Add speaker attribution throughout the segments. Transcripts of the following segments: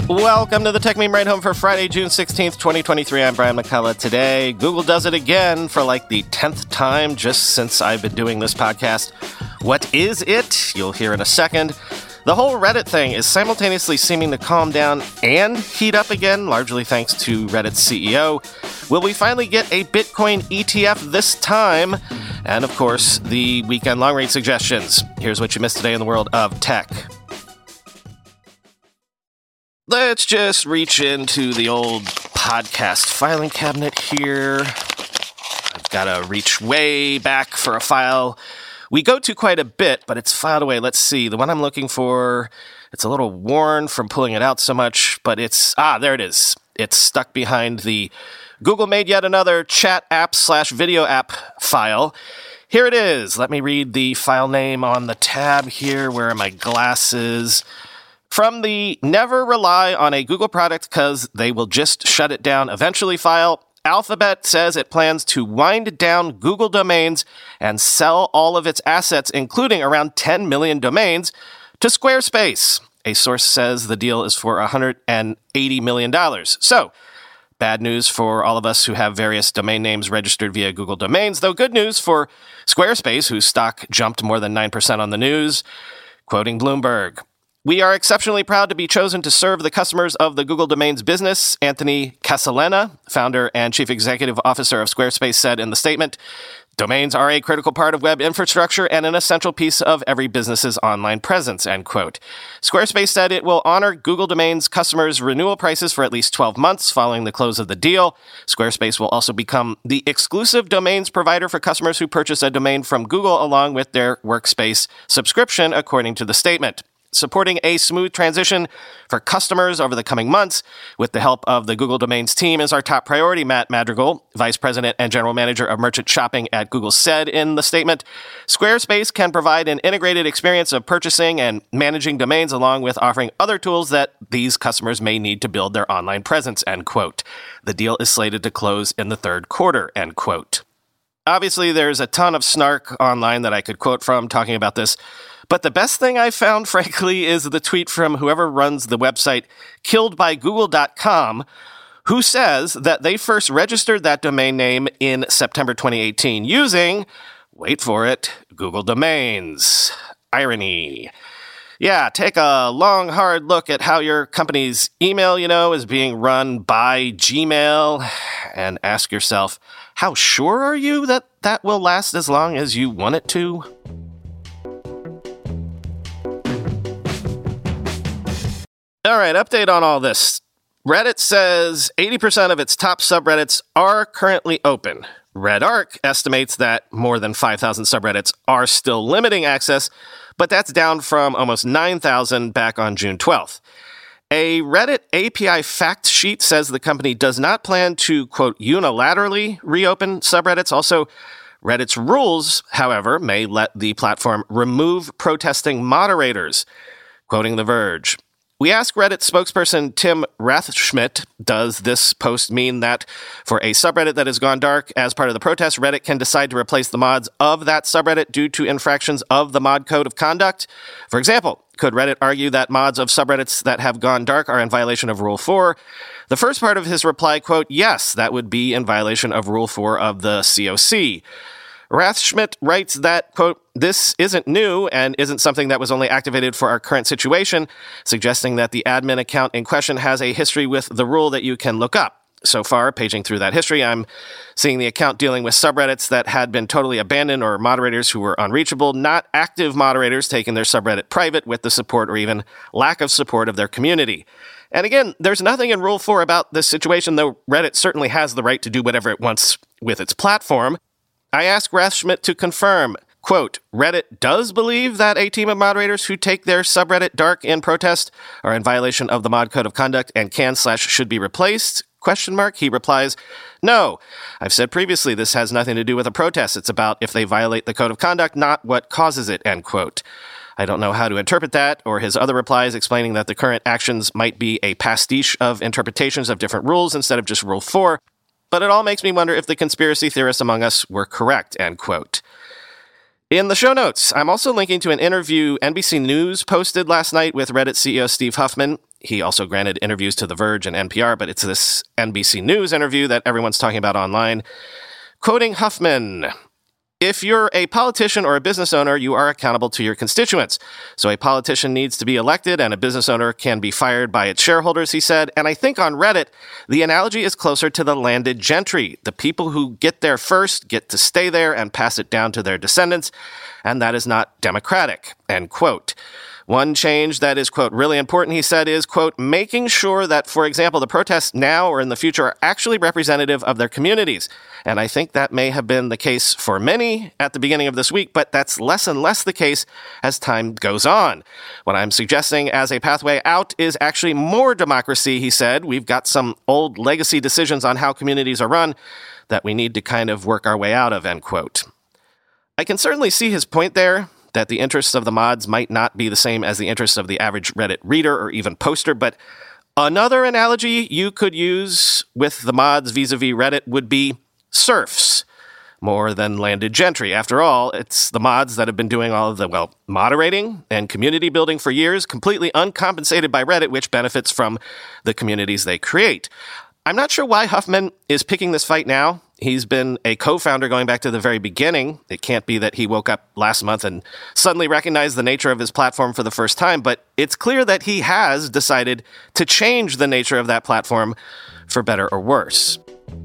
Speaker 1: Welcome to the Tech Meme Ride Home for Friday, June 16th, 2023. I'm Brian McCullough. Today, Google does it again for like the 10th time just since I've been doing this podcast. What is it? You'll hear in a second. The whole Reddit thing is simultaneously seeming to calm down and heat up again, largely thanks to Reddit's CEO. Will we finally get a Bitcoin ETF this time? And of course, the weekend long-range suggestions. Here's what you missed today in the world of tech. Let's just reach into the old podcast filing cabinet here. I've got to reach way back for a file we go to quite a bit, but it's filed away. Let's see. The one I'm looking for, it's a little worn from pulling it out so much, but there it is. It's stuck behind the Google made yet another chat app / video app file. Here it is. Let me read the file name on the tab here. Where are my glasses? From the never rely on a Google product because they will just shut it down eventually file, Alphabet says it plans to wind down Google domains and sell all of its assets, including around 10 million domains, to Squarespace. A source says the deal is for $180 million. So, bad news for all of us who have various domain names registered via Google Domains, though good news for Squarespace, whose stock jumped more than 9% on the news. Quoting Bloomberg, "We are exceptionally proud to be chosen to serve the customers of the Google Domains business," Anthony Casalena, founder and chief executive officer of Squarespace, said in the statement. "Domains are a critical part of web infrastructure and an essential piece of every business's online presence," end quote. Squarespace said it will honor Google Domains customers' renewal prices for at least 12 months following the close of the deal. Squarespace will also become the exclusive domains provider for customers who purchase a domain from Google along with their Workspace subscription, according to the statement. Supporting a smooth transition for customers over the coming months with the help of the Google Domains team is our top priority, Matt Madrigal, vice president and general manager of merchant shopping at Google, said in the statement. Squarespace can provide an integrated experience of purchasing and managing domains along with offering other tools that these customers may need to build their online presence, end quote. The deal is slated to close in the third quarter, end quote. Obviously, there's a ton of snark online that I could quote from talking about this. But the best thing I found, frankly, is the tweet from whoever runs the website killedbygoogle.com, who says that they first registered that domain name in September 2018 using, wait for it, Google Domains. Irony. Yeah, take a long, hard look at how your company's email, is being run by Gmail and ask yourself, how sure are you that that will last as long as you want it to? All right, update on all this. Reddit says 80% of its top subreddits are currently open. RedArc estimates that more than 5,000 subreddits are still limiting access, but that's down from almost 9,000 back on June 12th. A Reddit API fact sheet says the company does not plan to, quote, unilaterally reopen subreddits. Also, Reddit's rules, however, may let the platform remove protesting moderators. Quoting The Verge, "We asked Reddit spokesperson Tim Rathschmidt, does this post mean that for a subreddit that has gone dark as part of the protest, Reddit can decide to replace the mods of that subreddit due to infractions of the mod code of conduct? For example, could Reddit argue that mods of subreddits that have gone dark are in violation of Rule 4? The first part of his reply, quote, yes, that would be in violation of Rule 4 of the COC. Rathschmidt writes that, quote, this isn't new and isn't something that was only activated for our current situation, suggesting that the admin account in question has a history with the rule that you can look up. So far, paging through that history, I'm seeing the account dealing with subreddits that had been totally abandoned or moderators who were unreachable, not active moderators taking their subreddit private with the support or even lack of support of their community. And again, there's nothing in Rule 4 about this situation, though Reddit certainly has the right to do whatever it wants with its platform. I asked Rathschmidt to confirm, quote, Reddit does believe that a team of moderators who take their subreddit dark in protest are in violation of the mod code of conduct and can/should be replaced, ? He replies, no, I've said previously this has nothing to do with a protest. It's about if they violate the code of conduct, not what causes it, end quote. I don't know how to interpret that, or his other replies explaining that the current actions might be a pastiche of interpretations of different rules instead of just Rule 4. But it all makes me wonder if the conspiracy theorists among us were correct, end quote. In the show notes, I'm also linking to an interview NBC News posted last night with Reddit CEO Steve Huffman. He also granted interviews to The Verge and NPR, but it's this NBC News interview that everyone's talking about online. Quoting Huffman, "If you're a politician or a business owner, you are accountable to your constituents. So a politician needs to be elected and a business owner can be fired by its shareholders," he said. And I think on Reddit, the analogy is closer to the landed gentry. The people who get there first get to stay there and pass it down to their descendants, and that is not democratic, end quote. One change that is, quote, really important, he said, is, quote, making sure that, for example, the protests now or in the future are actually representative of their communities. And I think that may have been the case for many at the beginning of this week, but that's less and less the case as time goes on. What I'm suggesting as a pathway out is actually more democracy, he said. We've got some old legacy decisions on how communities are run that we need to kind of work our way out of, end quote. I can certainly see his point there, that the interests of the mods might not be the same as the interests of the average Reddit reader or even poster, but another analogy you could use with the mods vis-a-vis Reddit would be serfs, more than landed gentry. After all, it's the mods that have been doing all of the, moderating and community building for years, completely uncompensated by Reddit, which benefits from the communities they create. I'm not sure why Huffman is picking this fight now. He's been a co-founder going back to the very beginning. It can't be that he woke up last month and suddenly recognized the nature of his platform for the first time, but it's clear that he has decided to change the nature of that platform for better or worse.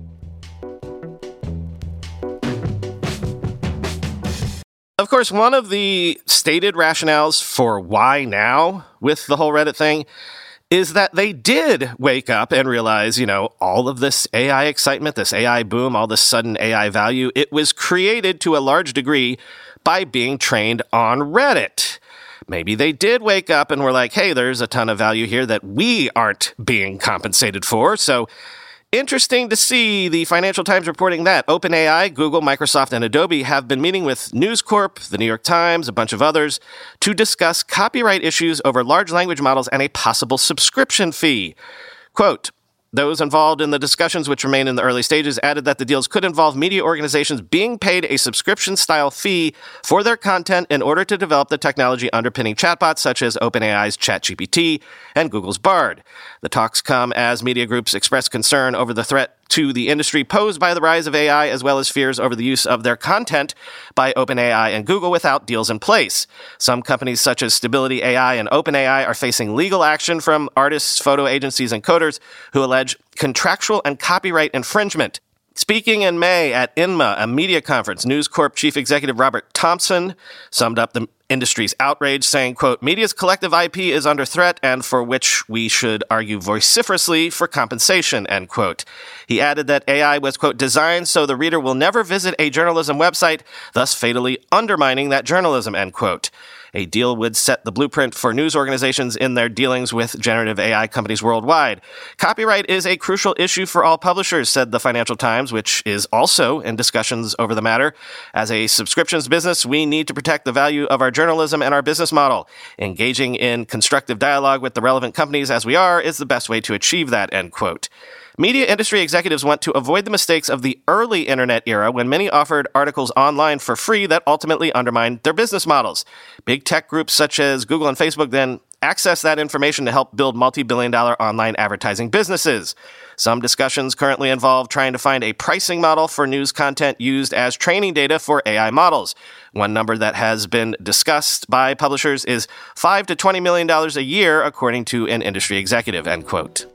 Speaker 1: Of course, one of the stated rationales for why now with the whole Reddit thing is that they did wake up and realize, all of this AI excitement, this AI boom, all this sudden AI value, it was created to a large degree by being trained on Reddit. Maybe they did wake up and were like, hey, there's a ton of value here that we aren't being compensated for. So interesting to see the Financial Times reporting that OpenAI, Google, Microsoft, and Adobe have been meeting with News Corp, the New York Times, a bunch of others, to discuss copyright issues over large language models and a possible subscription fee. Quote, those involved in the discussions, which remain in the early stages, added that the deals could involve media organizations being paid a subscription-style fee for their content in order to develop the technology underpinning chatbots such as OpenAI's ChatGPT and Google's Bard. The talks come as media groups express concern over the threat to the industry posed by the rise of AI, as well as fears over the use of their content by OpenAI and Google without deals in place. Some companies such as Stability AI and OpenAI are facing legal action from artists, photo agencies, and coders who allege contractual and copyright infringement. Speaking in May at INMA, a media conference, News Corp Chief Executive Robert Thompson summed up the industry's outrage, saying, quote, media's collective IP is under threat and for which we should argue vociferously for compensation, end quote. He added that AI was, quote, designed so the reader will never visit a journalism website, thus fatally undermining that journalism, end quote. A deal would set the blueprint for news organizations in their dealings with generative AI companies worldwide. Copyright is a crucial issue for all publishers, said the Financial Times, which is also in discussions over the matter. As a subscriptions business, we need to protect the value of our journalism and our business model. Engaging in constructive dialogue with the relevant companies as we are is the best way to achieve that, end quote. Media industry executives want to avoid the mistakes of the early internet era when many offered articles online for free that ultimately undermined their business models. Big tech groups such as Google and Facebook then access that information to help build multi-billion-dollar online advertising businesses. Some discussions currently involve trying to find a pricing model for news content used as training data for AI models. One number that has been discussed by publishers is $5 to $20 million a year, according to an industry executive, end quote.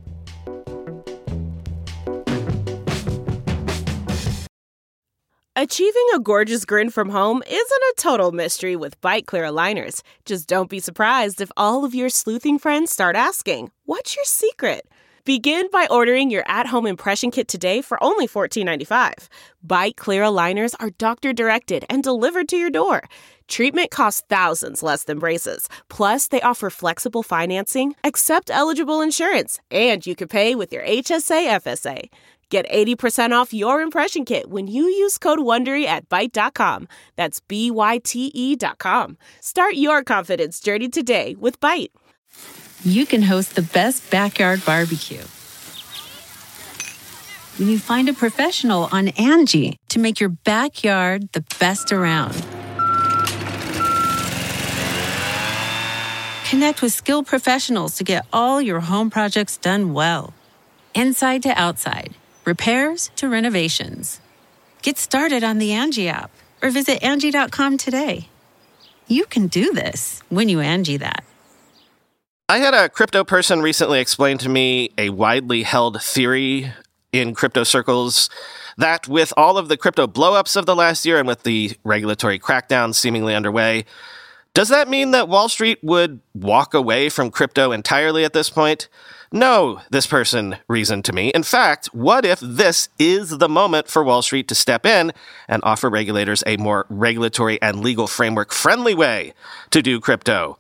Speaker 2: Achieving a gorgeous grin from home isn't a total mystery with Byte Clear aligners. Just don't be surprised if all of your sleuthing friends start asking, what's your secret? Begin by ordering your at-home impression kit today for only $14.95. Byte Clear aligners are doctor-directed and delivered to your door. Treatment costs thousands less than braces. Plus, they offer flexible financing, accept eligible insurance, and you can pay with your HSA FSA. Get 80% off your impression kit when you use code WONDERY at Byte.com. That's BYTE.com. Start your confidence journey today with Byte.
Speaker 3: You can host the best backyard barbecue when you find a professional on Angie to make your backyard the best around. Connect with skilled professionals to get all your home projects done well. Inside to outside, repairs to renovations. Get started on the Angie app or visit Angie.com today. You can do this when you Angie that.
Speaker 1: I had a crypto person recently explain to me a widely held theory in crypto circles that with all of the crypto blowups of the last year and with the regulatory crackdown seemingly underway, does that mean that Wall Street would walk away from crypto entirely at this point? No, this person reasoned to me. In fact, what if this is the moment for Wall Street to step in and offer regulators a more regulatory and legal framework-friendly way to do crypto?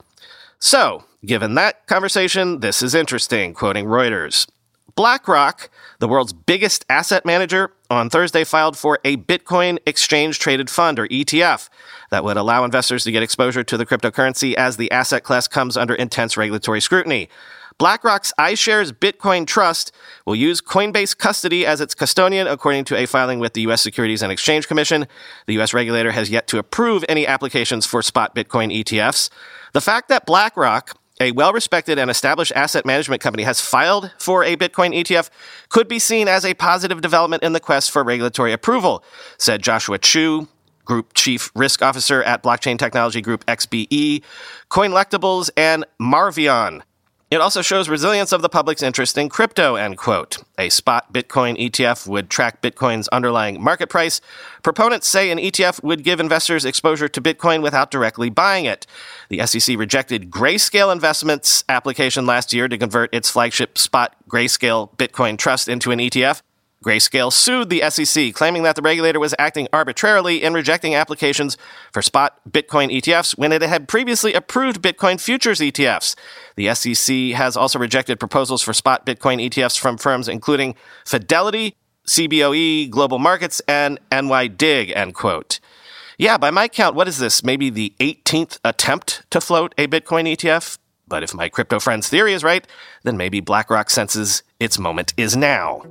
Speaker 1: So, given that conversation, this is interesting, quoting Reuters. BlackRock, the world's biggest asset manager, on Thursday filed for a Bitcoin exchange-traded fund, or ETF, that would allow investors to get exposure to the cryptocurrency as the asset class comes under intense regulatory scrutiny. BlackRock's iShares Bitcoin Trust will use Coinbase Custody as its custodian, according to a filing with the U.S. Securities and Exchange Commission. The U.S. regulator has yet to approve any applications for spot Bitcoin ETFs. The fact that BlackRock, a well-respected and established asset management company, has filed for a Bitcoin ETF could be seen as a positive development in the quest for regulatory approval, said Joshua Chu, Group Chief Risk Officer at blockchain technology group XBE, CoinLectables, and Marvion. It also shows resilience of the public's interest in crypto, end quote. A spot Bitcoin ETF would track Bitcoin's underlying market price. Proponents say an ETF would give investors exposure to Bitcoin without directly buying it. The SEC rejected Grayscale Investments' application last year to convert its flagship spot Grayscale Bitcoin Trust into an ETF. Grayscale sued the SEC, claiming that the regulator was acting arbitrarily in rejecting applications for spot Bitcoin ETFs when it had previously approved Bitcoin futures ETFs. The SEC has also rejected proposals for spot Bitcoin ETFs from firms including Fidelity, CBOE, Global Markets, and NYDIG, end quote. Yeah, by my count, what is this? Maybe the 18th attempt to float a Bitcoin ETF? But if my crypto friend's theory is right, then maybe BlackRock senses its moment is now.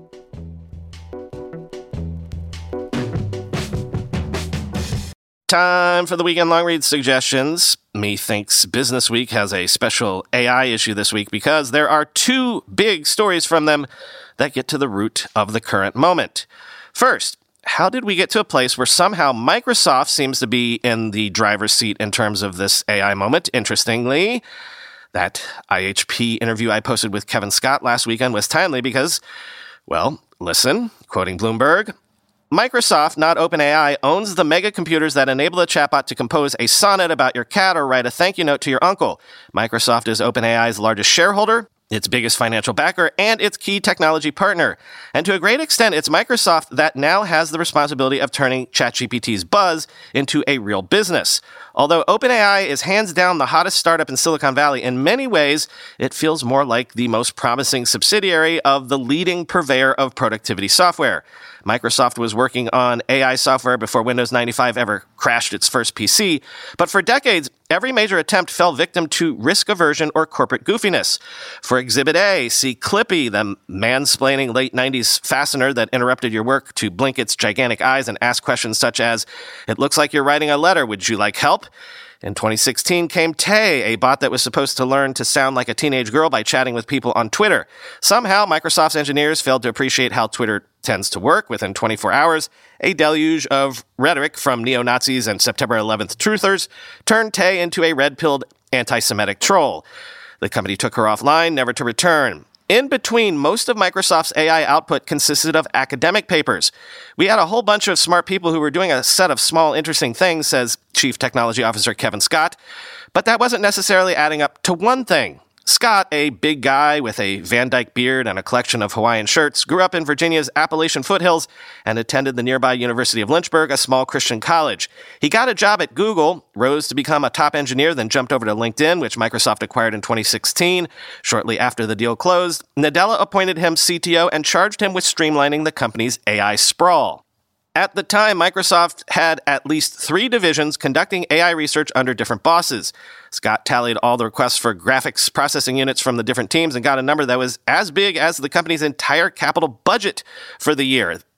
Speaker 1: Time for the weekend long read suggestions. Methinks Business Week has a special AI issue this week because there are two big stories from them that get to the root of the current moment. First, how did we get to a place where somehow Microsoft seems to be in the driver's seat in terms of this AI moment? Interestingly, that IHP interview I posted with Kevin Scott last weekend was timely because, well, listen, quoting Bloomberg, Microsoft, not OpenAI, owns the mega computers that enable a chatbot to compose a sonnet about your cat or write a thank you note to your uncle. Microsoft is OpenAI's largest shareholder, its biggest financial backer, and its key technology partner. And to a great extent, it's Microsoft that now has the responsibility of turning ChatGPT's buzz into a real business. Although OpenAI is hands down the hottest startup in Silicon Valley, in many ways, it feels more like the most promising subsidiary of the leading purveyor of productivity software. Microsoft was working on AI software before Windows 95 ever crashed its first PC, but for decades, every major attempt fell victim to risk aversion or corporate goofiness. For Exhibit A, see Clippy, the mansplaining late 90s fastener that interrupted your work to blink its gigantic eyes and ask questions such as, "It looks like you're writing a letter, would you like help?" In 2016 came Tay, a bot that was supposed to learn to sound like a teenage girl by chatting with people on Twitter. Somehow, Microsoft's engineers failed to appreciate how Twitter tends to work. Within 24 hours, a deluge of rhetoric from neo-Nazis and September 11th truthers turned Tay into a red-pilled anti-Semitic troll. The company took her offline, never to return. In between, most of Microsoft's AI output consisted of academic papers. We had a whole bunch of smart people who were doing a set of small, interesting things, says Chief Technology Officer Kevin Scott, but that wasn't necessarily adding up to one thing. Scott, a big guy with a Van Dyke beard and a collection of Hawaiian shirts, grew up in Virginia's Appalachian foothills and attended the nearby University of Lynchburg, a small Christian college. He got a job at Google, rose to become a top engineer, then jumped over to LinkedIn, which Microsoft acquired in 2016. Shortly after the deal closed, Nadella appointed him CTO and charged him with streamlining the company's AI sprawl. At the time, Microsoft had at least 3 divisions conducting AI research under different bosses. Scott tallied all the requests for graphics processing units from the different teams and got a number that was as big as the company's entire capital budget for the year.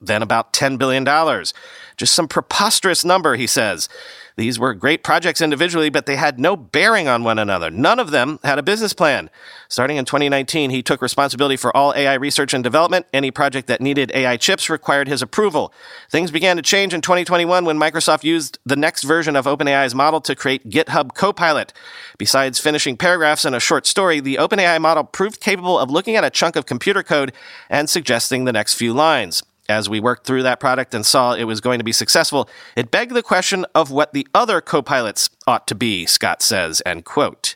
Speaker 1: then about $10 billion. Just some preposterous number, he says. These were great projects individually, but they had no bearing on one another. None of them had a business plan. Starting in 2019, he took responsibility for all AI research and development. Any project that needed AI chips required his approval. Things began to change in 2021 when Microsoft used the next version of OpenAI's model to create GitHub Copilot. Besides finishing paragraphs in a short story, the OpenAI model proved capable of looking at a chunk of computer code and suggesting the next few lines. As we worked through that product and saw it was going to be successful, it begged the question of what the other copilots ought to be, Scott says, end quote.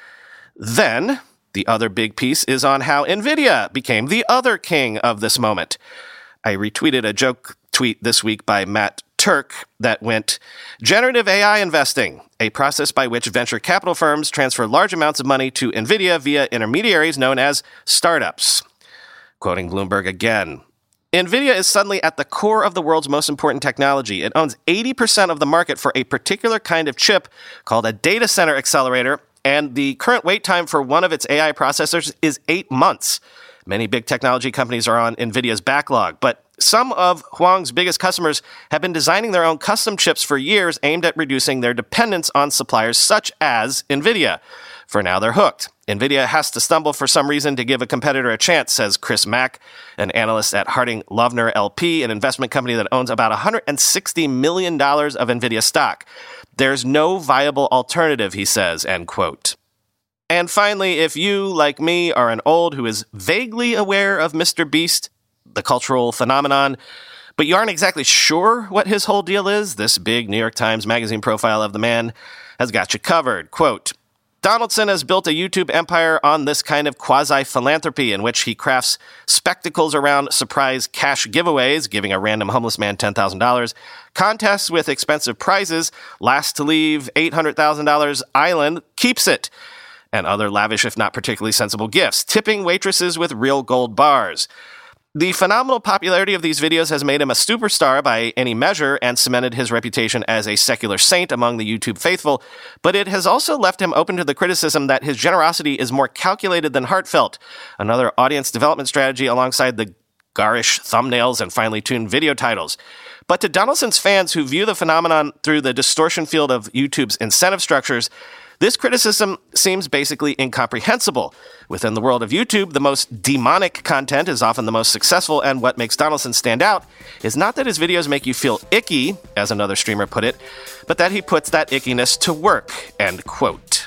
Speaker 1: Then, the other big piece is on how NVIDIA became the other king of this moment. I retweeted a joke tweet this week by Matt Turk that went, "Generative AI investing, a process by which venture capital firms transfer large amounts of money to NVIDIA via intermediaries known as startups." Quoting Bloomberg again, NVIDIA is suddenly at the core of the world's most important technology. It owns 80% of the market for a particular kind of chip called a data center accelerator, and the current wait time for one of its AI processors is 8 months. Many big technology companies are on NVIDIA's backlog, but some of Huang's biggest customers have been designing their own custom chips for years aimed at reducing their dependence on suppliers such as NVIDIA. For now, they're hooked. NVIDIA has to stumble for some reason to give a competitor a chance, says Chris Mack, an analyst at Harding Loevner LP, an investment company that owns about $160 million of NVIDIA stock. There's no viable alternative, he says, end quote. And finally, if you, like me, are an old who is vaguely aware of Mr. Beast, the cultural phenomenon, but you aren't exactly sure what his whole deal is, this big New York Times Magazine profile of the man has got you covered. Quote, Donaldson has built a YouTube empire on this kind of quasi-philanthropy in which he crafts spectacles around surprise cash giveaways, giving a random homeless man $10,000, contests with expensive prizes, last to leave $800,000 island keeps it, and other lavish, if not particularly sensible gifts, tipping waitresses with real gold bars. The phenomenal popularity of these videos has made him a superstar by any measure and cemented his reputation as a secular saint among the YouTube faithful, but it has also left him open to the criticism that his generosity is more calculated than heartfelt, another audience development strategy alongside the garish thumbnails and finely tuned video titles. But to Donaldson's fans who view the phenomenon through the distortion field of YouTube's incentive structures, this criticism seems basically incomprehensible. Within the world of YouTube, the most demonic content is often the most successful, and what makes Donaldson stand out is not that his videos make you feel icky, as another streamer put it, but that he puts that ickiness to work, end quote.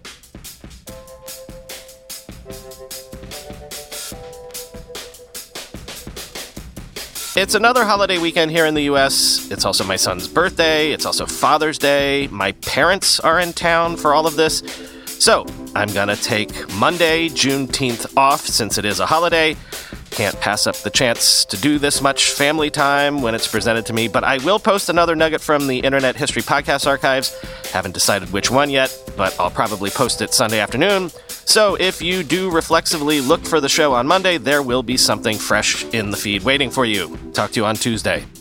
Speaker 1: It's another holiday weekend here in the U.S. It's also my son's birthday. It's also Father's Day. My parents are in town for all of this. So I'm going to take Monday, Juneteenth off since it is a holiday. Can't pass up the chance to do this much family time when it's presented to me, but I will post another nugget from the Internet History Podcast Archives. Haven't decided which one yet, but I'll probably post it Sunday afternoon. So if you do reflexively look for the show on Monday, there will be something fresh in the feed waiting for you. Talk to you on Tuesday.